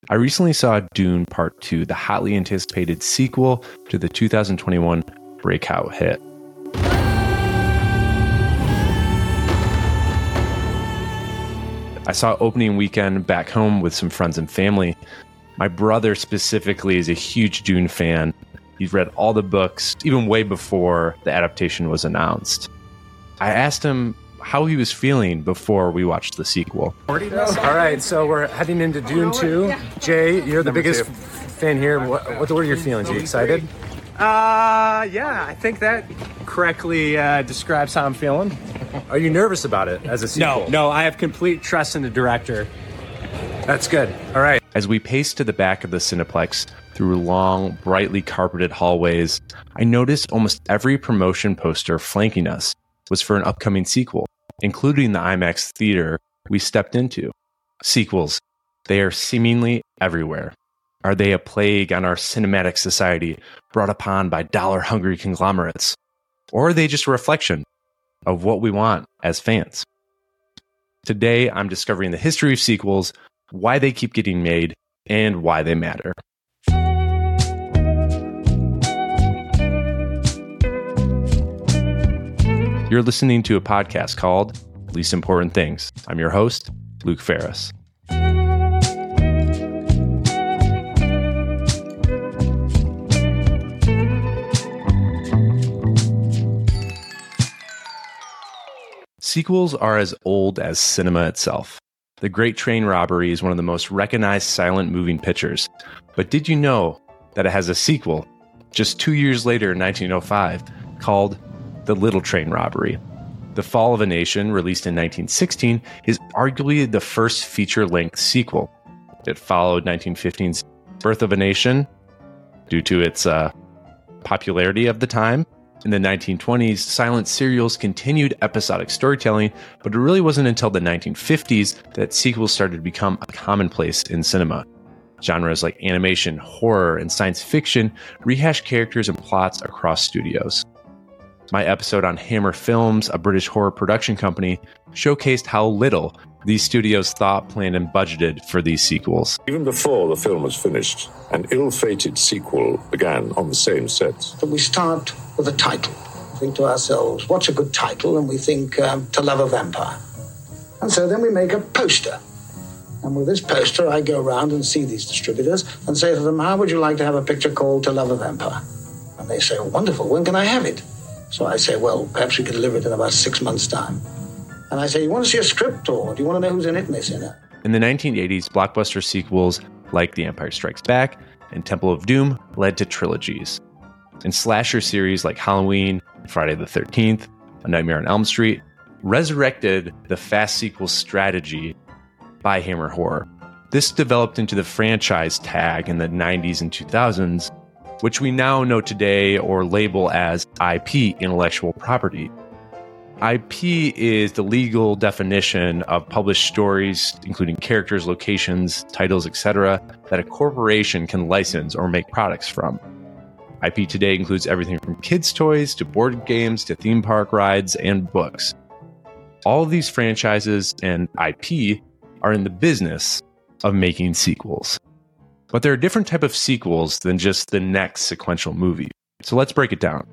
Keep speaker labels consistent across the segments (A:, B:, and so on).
A: I recently saw Dune Part 2, the hotly anticipated sequel to the 2021 breakout hit. I saw opening weekend back home with some friends and family. My brother specifically is a huge Dune fan. He's read all the books, even way before the adaptation was announced. I asked him how he was feeling before we watched the sequel.
B: All right, so we're heading into Dune 2. Jay, you're the biggest fan here. What are your feelings? Are you excited?
C: Yeah, I think that correctly describes how I'm feeling.
B: Are you nervous about it as a sequel?
C: No, I have complete trust in the director.
B: That's good. All right.
A: As we paced to the back of the Cineplex through long, brightly carpeted hallways, I noticed almost every promotion poster flanking us was for an upcoming sequel, including the IMAX theater we stepped into. Sequels, they are seemingly everywhere. Are they a plague on our cinematic society brought upon by dollar-hungry conglomerates? Or are they just a reflection of what we want as fans? Today, I'm discovering the history of sequels, why they keep getting made, and why they matter. You're listening to a podcast called Least Important Things. I'm your host, Luke Ferris. Sequels are as old as cinema itself. The Great Train Robbery is one of the most recognized silent moving pictures. But did you know that it has a sequel just 2 years later in 1905 called The Little Train Robbery? The Fall of a Nation, released in 1916, is arguably the first feature-length sequel. It followed 1915's Birth of a Nation due to its popularity of the time. In the 1920s, silent serials continued episodic storytelling, but it really wasn't until the 1950s that sequels started to become a commonplace in cinema. Genres like animation, horror, and science fiction rehash characters and plots across studios. My episode on Hammer Films, a British horror production company, showcased how little these studios thought, planned, and budgeted for these sequels.
D: Even before the film was finished, an ill-fated sequel began on the same set.
E: We start with a title. We think to ourselves, what's a good title? And we think, To Love a Vampire. And so then we make a poster. And with this poster, I go around and see these distributors and say to them, how would you like to have a picture called To Love a Vampire? And they say, oh, wonderful, when can I have it? So I say, well, perhaps we could deliver it in about 6 months' time. And I say, you want to see a script, or do you want to know who's in it? And they say, no.
A: In the 1980s, blockbuster sequels like The Empire Strikes Back and Temple of Doom led to trilogies. And slasher series like Halloween, Friday the 13th, A Nightmare on Elm Street resurrected the fast sequel strategy by Hammer Horror. This developed into the franchise tag in the 90s and 2000s, which we now know today or label as IP, intellectual property. IP is the legal definition of published stories, including characters, locations, titles, etc., that a corporation can license or make products from. IP today includes everything from kids' toys to board games to theme park rides and books. All of these franchises and IP are in the business of making sequels. But there are different types of sequels than just the next sequential movie. So let's break it down.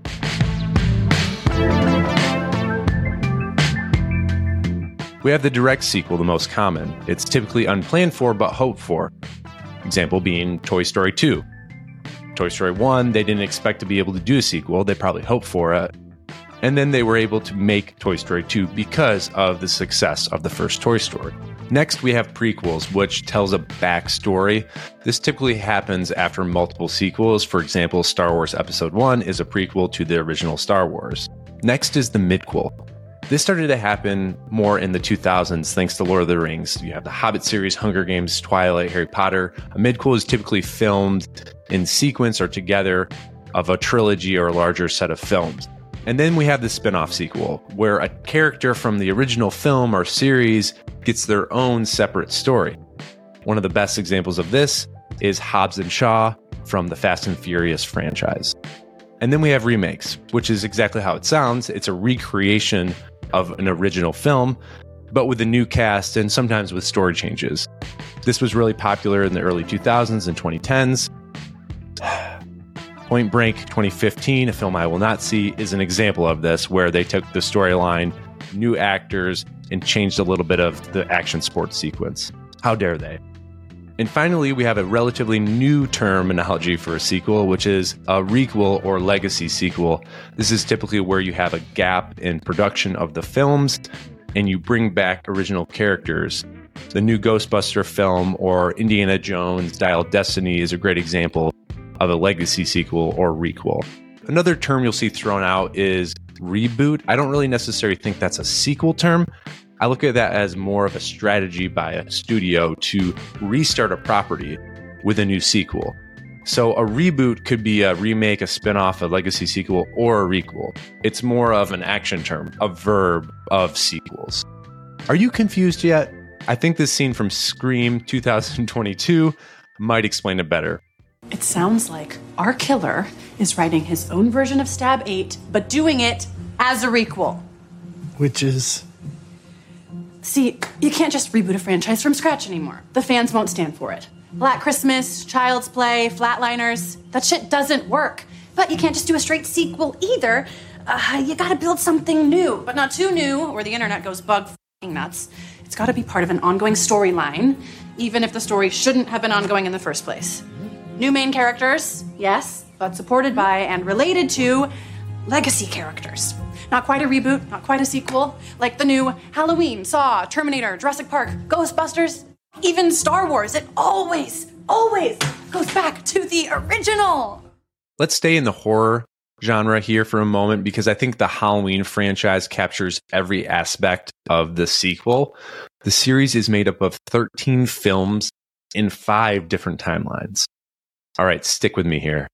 A: We have the direct sequel, the most common. It's typically unplanned for but hoped for. Example being Toy Story 2. Toy Story 1, they didn't expect to be able to do a sequel. They probably hoped for it. And then they were able to make Toy Story 2 because of the success of the first Toy Story. Next, we have prequels, which tells a backstory. This typically happens after multiple sequels. For example, Star Wars Episode 1 is a prequel to the original Star Wars. Next is the midquel. This started to happen more in the 2000s thanks to Lord of the Rings. You have the Hobbit series, Hunger Games, Twilight, Harry Potter. A midquel is typically filmed in sequence or together of a trilogy or a larger set of films. And then we have the spin-off sequel, where a character from the original film or series gets their own separate story. One of the best examples of this is Hobbs and Shaw from the Fast and Furious franchise. And then we have remakes, which is exactly how it sounds. It's a recreation of an original film, but with a new cast and sometimes with story changes. This was really popular in the early 2000s and 2010s. Point Break 2015, a film I will not see, is an example of this, where they took the storyline, new actors, and changed a little bit of the action sports sequence. How dare they? And finally, we have a relatively new terminology for a sequel, which is a requel or legacy sequel. This is typically where you have a gap in production of the films and you bring back original characters. The new Ghostbuster film or Indiana Jones Dial of Destiny is a great example of a legacy sequel or requel. Another term you'll see thrown out is reboot. I don't really necessarily think that's a sequel term. I look at that as more of a strategy by a studio to restart a property with a new sequel. So a reboot could be a remake, a spin-off, a legacy sequel, or a requel. It's more of an action term, a verb of sequels. Are you confused yet? I think this scene from Scream 2022 might explain it better.
F: It sounds like our killer is writing his own version of Stab 8, but doing it as a requel.
G: Which is?
F: See, you can't just reboot a franchise from scratch anymore. The fans won't stand for it. Black Christmas, Child's Play, Flatliners, that shit doesn't work. But you can't just do a straight sequel either. You gotta build something new, but not too new, or the internet goes bug f***ing nuts. It's gotta be part of an ongoing storyline, even if the story shouldn't have been ongoing in the first place. New main characters, yes, but supported by and related to legacy characters. Not quite a reboot, not quite a sequel, like the new Halloween, Saw, Terminator, Jurassic Park, Ghostbusters, even Star Wars. It always goes back to the original.
A: Let's stay in the horror genre here for a moment, because I think the Halloween franchise captures every aspect of the sequel. The series is made up of 13 films in 5 different timelines. All right, stick with me here.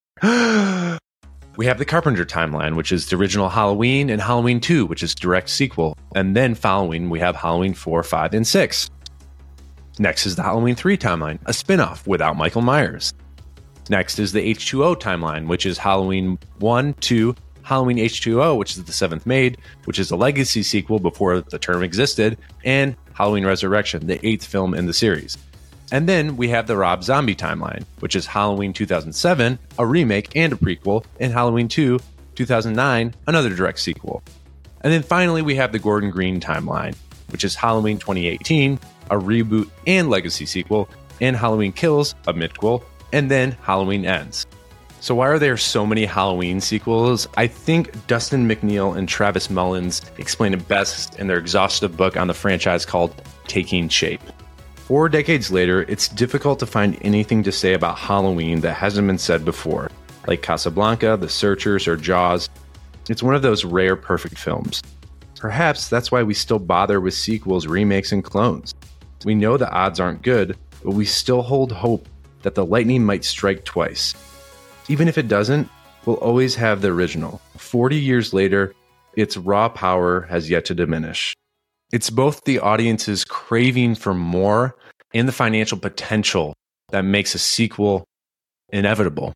A: We have the Carpenter timeline, which is the original Halloween, and Halloween 2, which is direct sequel. And then following, we have Halloween 4, 5, and 6. Next is the Halloween 3 timeline, a spin-off without Michael Myers. Next is the H2O timeline, which is Halloween 1, 2, Halloween H2O, which is the 7th Maid, which is a legacy sequel before the term existed, and Halloween Resurrection, the 8th film in the series. And then we have the Rob Zombie timeline, which is Halloween 2007, a remake and a prequel, and Halloween 2, 2009, another direct sequel. And then finally, we have the Gordon Green timeline, which is Halloween 2018, a reboot and legacy sequel, and Halloween Kills, a midquel, and then Halloween Ends. So why are there so many Halloween sequels? I think Dustin McNeil and Travis Mullins explain it best in their exhaustive book on the franchise called Taking Shape. 4 decades later, it's difficult to find anything to say about Halloween that hasn't been said before, like Casablanca, The Searchers, or Jaws. It's one of those rare perfect films. Perhaps that's why we still bother with sequels, remakes, and clones. We know the odds aren't good, but we still hold hope that the lightning might strike twice. Even if it doesn't, we'll always have the original. 40 years later, its raw power has yet to diminish. It's both the audience's craving for more and the financial potential that makes a sequel inevitable.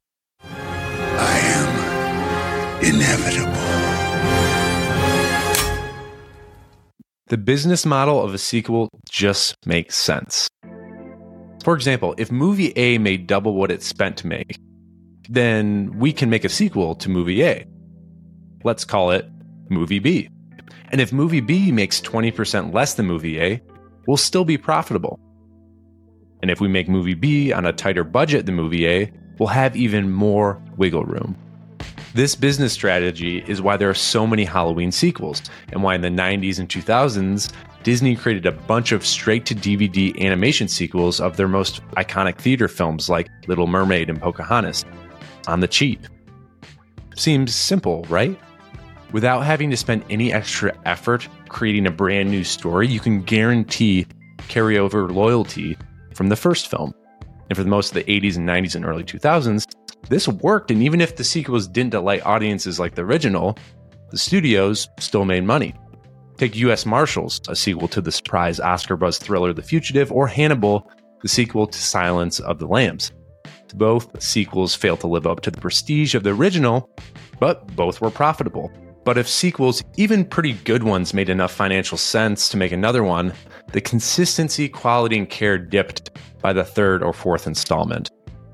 H: I am inevitable.
A: The business model of a sequel just makes sense. For example, if movie A made double what it spent to make, then we can make a sequel to movie A. Let's call it movie B. And if movie B makes 20% less than movie A, we'll still be profitable. And if we make movie B on a tighter budget than movie A, we'll have even more wiggle room. This business strategy is why there are so many Halloween sequels, and why in the 90s and 2000s, Disney created a bunch of straight-to-DVD animation sequels of their most iconic theater films like Little Mermaid and Pocahontas, on the cheap. Seems simple, right? Without having to spend any extra effort creating a brand new story, you can guarantee carryover loyalty from the first film. And for most of the 80s and 90s and early 2000s, this worked, and even if the sequels didn't delight audiences like the original, the studios still made money. Take U.S. Marshals, a sequel to the surprise Oscar buzz thriller The Fugitive, or Hannibal, the sequel to Silence of the Lambs. Both sequels failed to live up to the prestige of the original, but both were profitable. But if sequels, even pretty good ones, made enough financial sense to make another one, the consistency, quality, and care dipped by the third or fourth installment.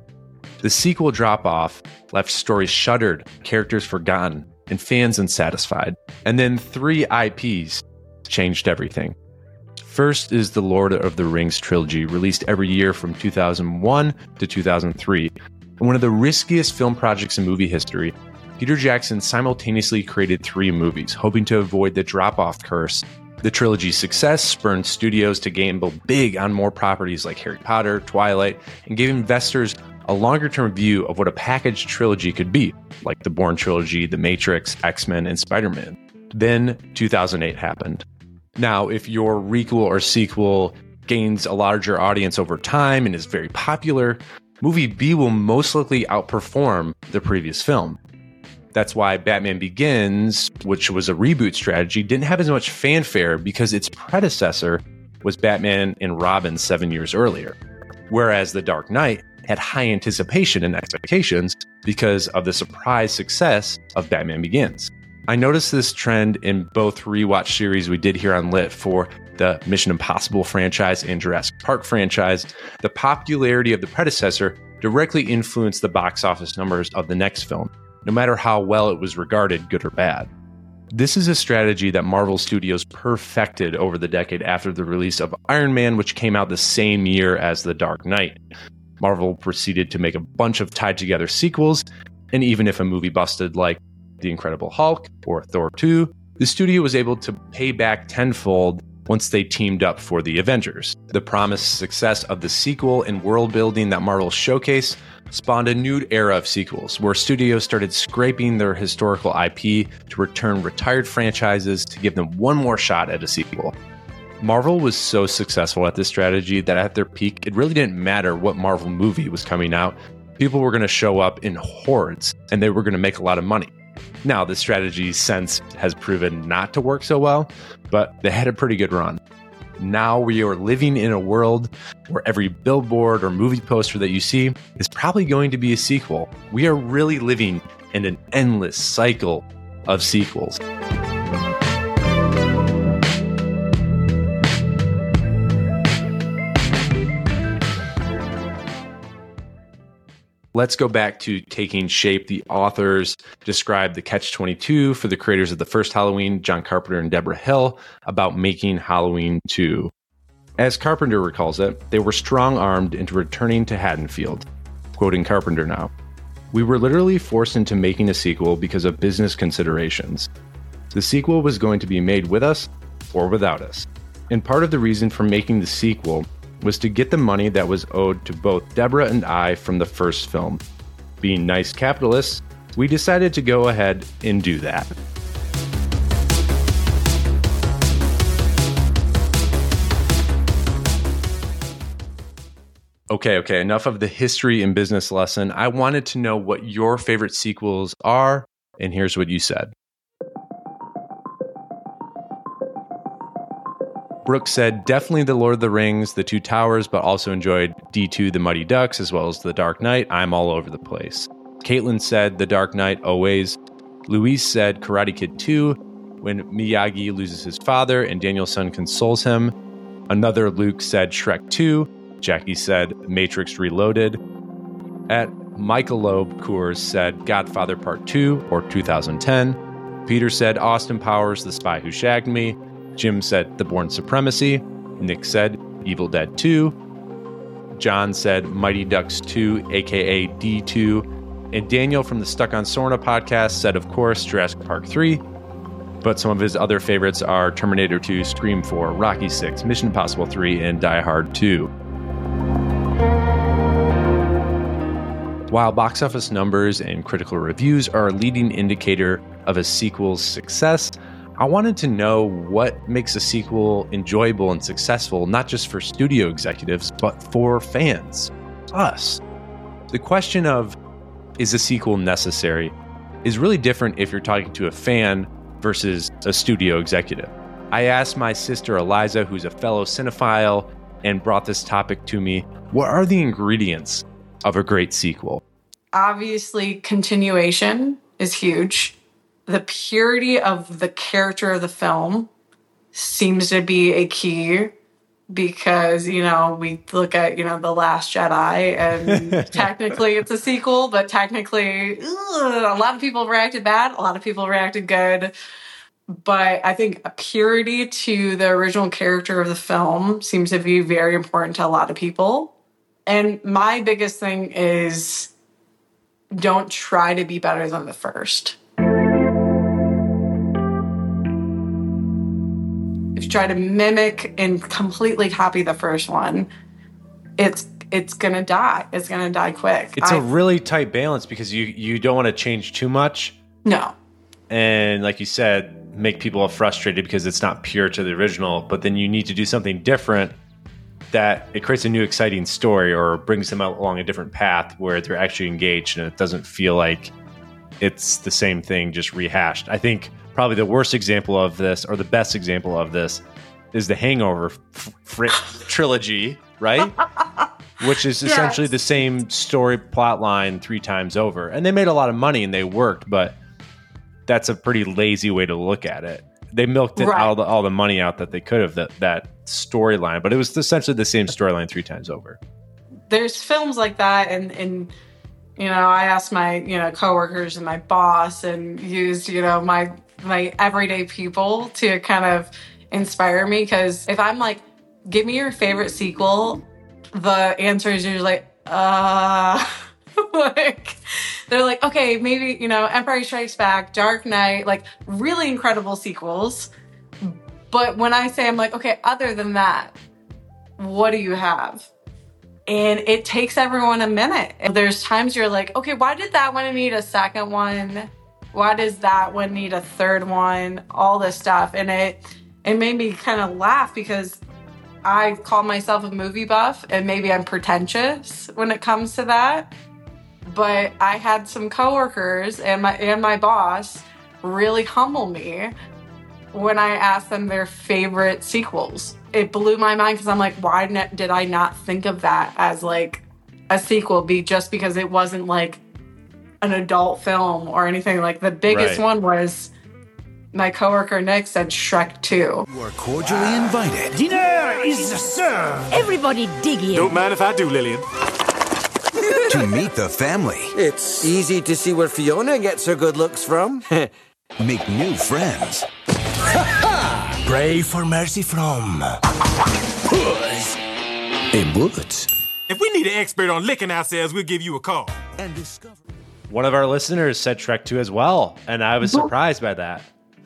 A: The sequel drop-off left stories shuttered, characters forgotten, and fans unsatisfied. And then 3 IPs changed everything. First is the Lord of the Rings trilogy, released every year from 2001 to 2003. And one of the riskiest film projects in movie history, Peter Jackson simultaneously created 3 movies, hoping to avoid the drop-off curse. The trilogy's success spurred studios to gamble big on more properties like Harry Potter, Twilight, and gave investors a longer-term view of what a packaged trilogy could be, like the Bourne trilogy, The Matrix, X-Men, and Spider-Man. Then 2008 happened. Now, if your requel or sequel gains a larger audience over time and is very popular, movie B will most likely outperform the previous film. That's why Batman Begins, which was a reboot strategy, didn't have as much fanfare because its predecessor was Batman and Robin 7 years earlier. Whereas The Dark Knight had high anticipation and expectations because of the surprise success of Batman Begins. I noticed this trend in both rewatch series we did here on Lit for the Mission Impossible franchise and Jurassic Park franchise. The popularity of the predecessor directly influenced the box office numbers of the next film, no matter how well it was regarded, good or bad. This is a strategy that Marvel Studios perfected over the decade after the release of Iron Man, which came out the same year as The Dark Knight. Marvel proceeded to make a bunch of tied-together sequels, and even if a movie busted like The Incredible Hulk or Thor 2, the studio was able to pay back tenfold once they teamed up for the Avengers. The promised success of the sequel and world building that Marvel showcased spawned a new era of sequels, where studios started scraping their historical IP to return retired franchises to give them one more shot at a sequel. Marvel was so successful at this strategy that at their peak, it really didn't matter what Marvel movie was coming out. People were going to show up in hordes, and they were going to make a lot of money. Now, this strategy since has proven not to work so well, but they had a pretty good run. Now we are living in a world where every billboard or movie poster that you see is probably going to be a sequel. We are really living in an endless cycle of sequels. Let's go back to taking shape. The authors described the catch-22 for the creators of the first Halloween, John Carpenter and Deborah Hill, about making Halloween 2. As Carpenter recalls it, they were strong-armed into returning to Haddonfield. Quoting Carpenter now, "We were literally forced into making a sequel because of business considerations. The sequel was going to be made with us or without us. And part of the reason for making the sequel was to get the money that was owed to both Deborah and I from the first film. Being nice capitalists, we decided to go ahead and do that." Okay, enough of the history and business lesson. I wanted to know what your favorite sequels are, and here's what you said. Brooke said, definitely The Lord of the Rings, The Two Towers, but also enjoyed D2, The Mighty Ducks, as well as The Dark Knight. I'm all over the place. Caitlin said, The Dark Knight, always. Luis said, Karate Kid 2, when Miyagi loses his father and Daniel-san consoles him. Another Luke said, Shrek 2. Jackie said, Matrix Reloaded. At Michelob Coors said, Godfather Part 2, or 2010. Peter said, Austin Powers, The Spy Who Shagged Me. Jim said The Bourne Supremacy. Nick said Evil Dead 2. John said Mighty Ducks 2, aka D2. And Daniel from the Stuck on Sorna podcast said, of course, Jurassic Park 3. But some of his other favorites are Terminator 2, Scream 4, Rocky 6, Mission Impossible 3, and Die Hard 2. While box office numbers and critical reviews are a leading indicator of a sequel's success, I wanted to know what makes a sequel enjoyable and successful, not just for studio executives, but for fans, us. The question of, is a sequel necessary, is really different if you're talking to a fan versus a studio executive. I asked my sister Eliza, who's a fellow cinephile, and brought this topic to me. What are the ingredients of a great sequel?
G: Obviously, continuation is huge. The purity of the character of the film seems to be a key. because, you know, we look at, you know, The Last Jedi and technically it's a sequel, but technically a lot of people reacted bad. A lot of people reacted good. But I think a purity to the original character of the film seems to be very important to a lot of people. And my biggest thing is don't try to be better than the first. If you try to mimic and completely copy the first one, it's going to die. It's going to die quick.
A: It's a really tight balance because you don't want to change too much.
G: No.
A: And like you said, make people frustrated because it's not pure to the original, but then you need to do something different that it creates a new exciting story or brings them along a different path where they're actually engaged and it doesn't feel like it's the same thing just rehashed. I think probably the worst example of this, or the best example of this, is the Hangover trilogy, right? Which is essentially the same story plot line 3 times over. And they made a lot of money and they worked, but that's a pretty lazy way to look at it. They milked it all the money out that they could have, that storyline, but it was essentially the same storyline 3 times over.
G: There's films like that, and you know, I asked my, you know, coworkers and my boss and used, you know, my everyday people to kind of inspire me, because if I'm like, give me your favorite sequel, the answer is usually like, they're like, okay, maybe, you know, Empire Strikes Back, Dark Knight, like really incredible sequels. But when I say, I'm like, okay, other than that, what do you have? And it takes everyone a minute. And there's times you're like, okay, why did that one need a second one? Why does that one need a third one? All this stuff. And it made me kind of laugh because I call myself a movie buff and maybe I'm pretentious when it comes to that. But I had some coworkers and my boss really humble me when I asked them their favorite sequels. It blew my mind because I'm like, why did I not think of that as like a sequel? Just because it wasn't like an adult film or anything. Like the biggest one was my coworker Nick said Shrek 2.
I: You are cordially invited.
J: Dinner is served. Everybody dig in.
K: Don't mind if I do, Lillian.
I: To meet the family.
L: It's easy to see where Fiona gets her good looks from.
I: Make new friends.
J: Pray for mercy from Puss
I: in Boots.
K: If we need an expert on licking ourselves, we'll give you a call.
I: And discover.
A: One of our listeners said Shrek 2 as well, and I was surprised by that.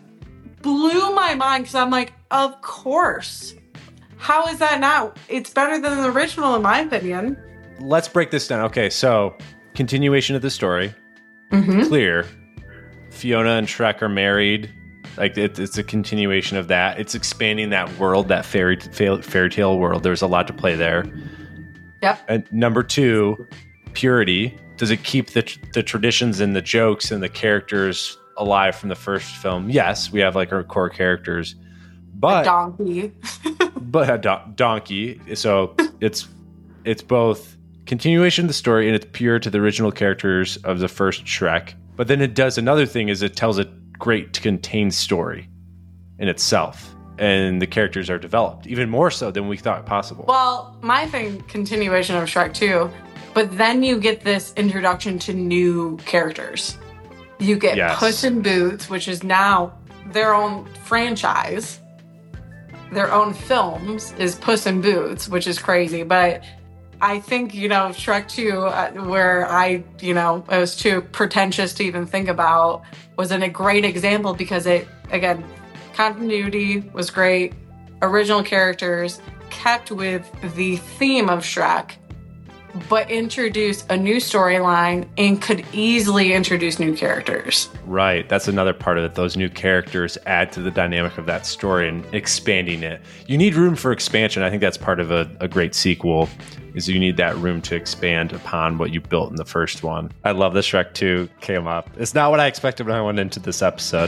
G: Blew my mind because I'm like, of course. How is that not? It's better than the original in my opinion.
A: Let's break this down. Okay, so continuation of the story. Clear. Fiona and Shrek are married. Like it's a continuation of that. It's expanding that world, that fairy tale world. There's a lot to play there.
G: Yep.
A: And number 2, purity. Does it keep the traditions and the jokes and the characters alive from the first film? Yes, we have like our core characters, but
G: a donkey.
A: But a donkey. So it's both continuation of the story and it's pure to the original characters of the first Shrek. But then it does another thing is it tells a great contained story in itself. And the characters are developed even more so than we thought possible.
G: Well, my thing, continuation of Shrek 2, but then you get this introduction to new characters. You get Puss in Boots, which is now their own franchise. Their own films is Puss in Boots, which is crazy. But I think, you know, Shrek 2, where I, you know, it was too pretentious to even think about, was a great example because it, again, continuity was great, original characters, kept with the theme of Shrek, but introduced a new storyline and could easily introduce new characters.
A: Right. That's another part of it. Those new characters add to the dynamic of that story and expanding it. You need room for expansion. I think that's part of a great sequel, is you need that room to expand upon what you built in the first one. I love that Shrek 2 came up. It's not what I expected when I went into this episode.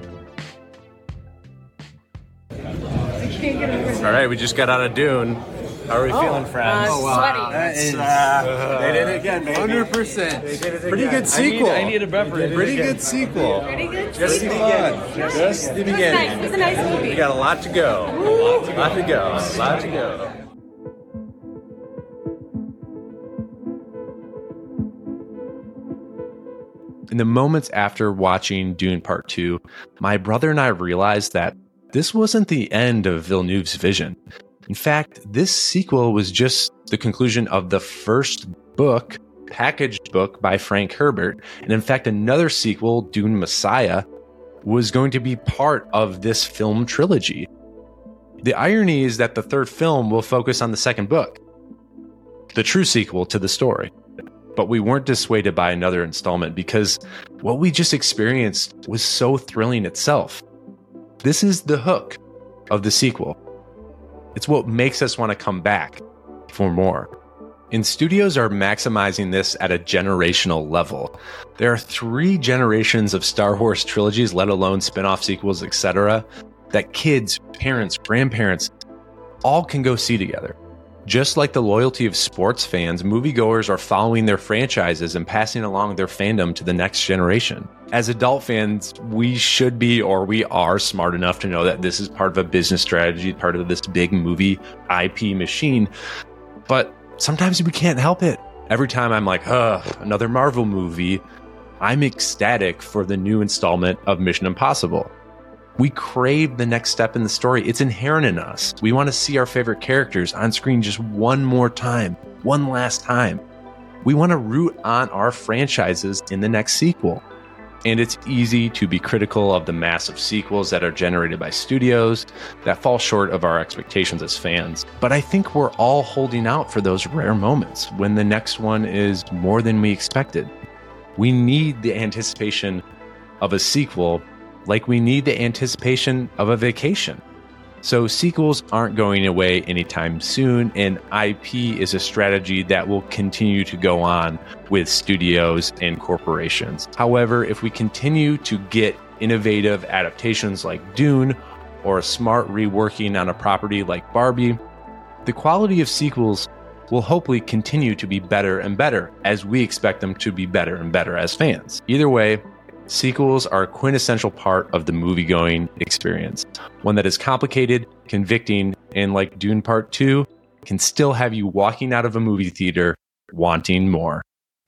A: All right, we just got out of Dune. How are we feeling, friends?
G: Sweaty.
A: They did it again, baby.
B: 100%.
A: Pretty good sequel. I need a beverage.
B: Pretty good sequel.
G: Pretty good.
A: Just the beginning. Just the beginning.
G: It was a nice movie.
A: We got a lot to go. A lot to go. In the moments after watching Dune Part 2, my brother and I realized that this wasn't the end of Villeneuve's vision. In fact, this sequel was just the conclusion of the first book, packaged book by Frank Herbert. And in fact, another sequel, Dune Messiah, was going to be part of this film trilogy. The irony is that the third film will focus on the second book, the true sequel to the story. But we weren't dissuaded by another installment because what we just experienced was so thrilling itself. This is the hook of the sequel. It's what makes us want to come back for more. And studios are maximizing this at a generational level. There are 3 generations of Star Wars trilogies, let alone spin-off sequels, etc., that kids, parents, grandparents, all can go see together. Just like the loyalty of sports fans, moviegoers are following their franchises and passing along their fandom to the next generation. As adult fans, we should be, or we are, smart enough to know that this is part of a business strategy, part of this big movie IP machine. But sometimes we can't help it. Every time I'm like, another Marvel movie, I'm ecstatic for the new installment of Mission Impossible. We crave the next step in the story. It's inherent in us. We want to see our favorite characters on screen just one more time, one last time. We want to root on our franchises in the next sequel. And it's easy to be critical of the massive sequels that are generated by studios that fall short of our expectations as fans. But I think we're all holding out for those rare moments when the next one is more than we expected. We need the anticipation of a sequel like we need the anticipation of a vacation. So sequels aren't going away anytime soon, and IP is a strategy that will continue to go on with studios and corporations. However, if we continue to get innovative adaptations like Dune, or a smart reworking on a property like Barbie, the quality of sequels will hopefully continue to be better and better, as we expect them to be better and better as fans. Either way, sequels are a quintessential part of the movie-going experience. One that is complicated, convicting, and like Dune Part 2, can still have you walking out of a movie theater wanting more.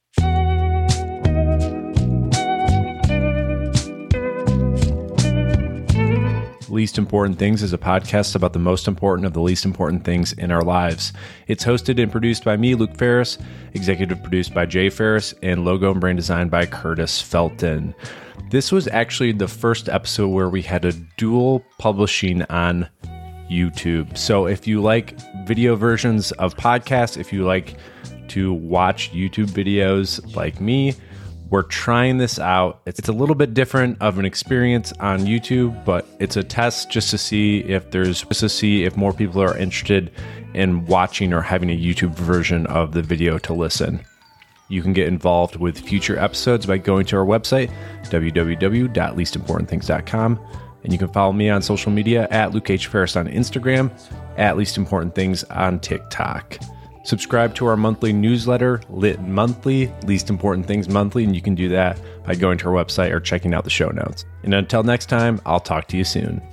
A: Least Important Things is a podcast about the most important of the least important things in our lives. It's hosted and produced by me, Luke Ferris, executive produced by Jay Ferris, and logo and brand designed by Curtis Felton. This was actually the first episode where we had a dual publishing on YouTube. So if you like video versions of podcasts, if you like to watch YouTube videos like me, we're trying this out. It's a little bit different of an experience on YouTube, but it's a test just to see if more people are interested in watching or having a YouTube version of the video to listen. You can get involved with future episodes by going to our website, www.leastimportantthings.com. And you can follow me on social media at Luke H. Ferris on Instagram, at Least Important Things on TikTok. Subscribe to our monthly newsletter, Lit Monthly, Least Important Things Monthly, and you can do that by going to our website or checking out the show notes. And until next time, I'll talk to you soon.